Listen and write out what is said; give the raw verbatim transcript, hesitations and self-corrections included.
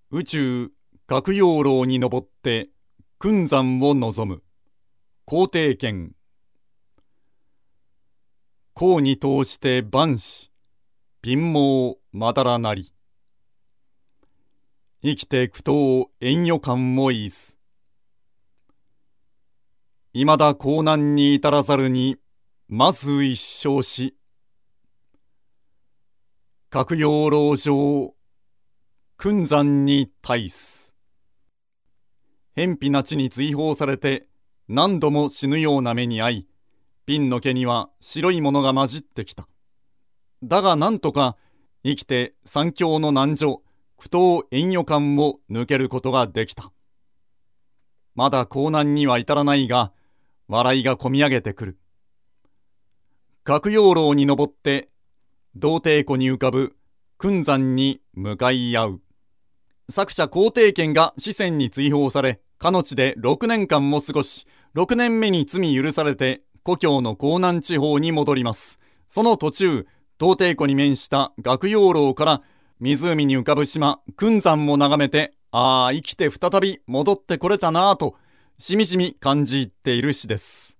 宇宙岳陽楼に登って君山を望む皇帝剣。甲に通して万死、貧毛まだらなり。生きて苦闘遠慮感をいす。いまだ高難に至らざるに、まず一生し。岳陽楼上、君山に対す。偏僻な地に追放されて、何度も死ぬような目に遭い、鬢の毛には白いものが混じってきた。だがなんとか生きて三峡の難所、苦闘遠慮感を抜けることができた。まだ高難には至らないが、笑いがこみ上げてくる。岳陽楼に登って、洞庭湖に浮かぶ君山に向かい合う。作者皇帝剣が四川に追放され、かの地でろくねんかんも過ごし、ろくねんめに罪許されて故郷の江南地方に戻ります。その途中、洞庭湖に面した岳陽楼から湖に浮かぶ島君山を眺めて、ああ生きて再び戻ってこれたなぁとしみじみ感じ入っている詩です。